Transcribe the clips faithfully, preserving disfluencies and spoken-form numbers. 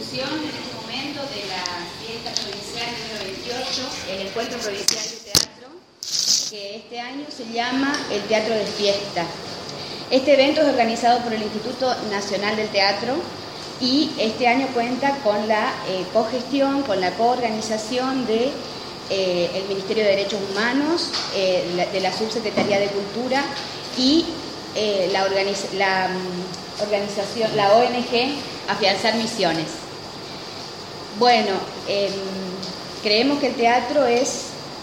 difusión en este momento de la fiesta provincial número veintiocho, el Encuentro Provincial de Teatro, que este año se llama el Teatro de Fiesta. Este evento es organizado por el Instituto Nacional del Teatro y este año cuenta con la eh, cogestión, con la coorganización de eh, el Ministerio de Derechos Humanos, eh, la, de la Subsecretaría de Cultura y eh, la, organiz la um, organización, la O N G Afianzar Misiones. Bueno, eh, creemos que el teatro es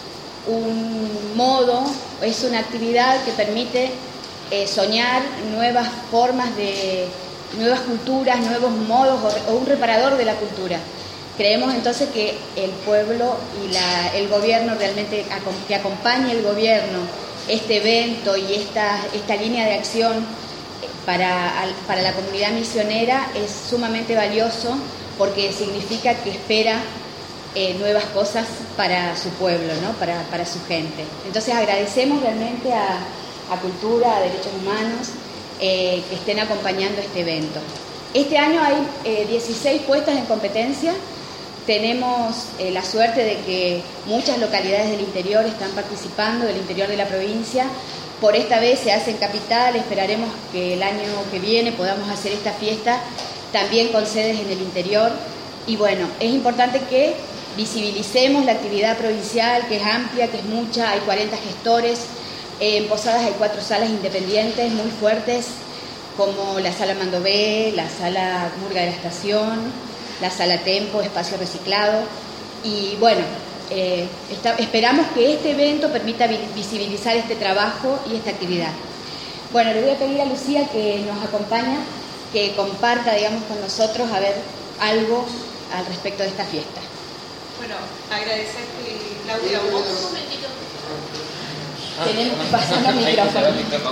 un modo, es una actividad que permite eh, soñar nuevas formas de, nuevas culturas, nuevos modos o, o un reparador de la cultura. Creemos entonces que el pueblo y la, el gobierno realmente, que acompañe el gobierno este evento y esta, esta línea de acción para, para la comunidad misionera es sumamente valioso porque significa que espera eh, nuevas cosas para su pueblo, ¿no? para, para su gente. Entonces agradecemos realmente a, a Cultura, a Derechos Humanos, eh, que estén acompañando este evento. Este año hay eh, dieciséis puestas en competencia. Tenemos eh, la suerte de que muchas localidades del interior están participando, del interior de la provincia. Por esta vez se hace en Capital, esperaremos que el año que viene podamos hacer esta fiesta también con sedes en el interior. Y bueno, es importante que visibilicemos la actividad provincial, que es amplia, que es mucha, hay cuarenta gestores, eh, en Posadas hay cuatro salas independientes muy fuertes, como la Sala Mandové, la Sala Murga de la Estación, la Sala Tempo, Espacio Reciclado. Y bueno, eh, está, esperamos que este evento permita visibilizar este trabajo y esta actividad. Bueno, le voy a pedir a Lucía que nos acompaña, que comparta, digamos, con nosotros a ver algo al respecto de esta fiesta. Bueno, agradecerte, Claudia, a vos. Tenemos que pasar el micrófono.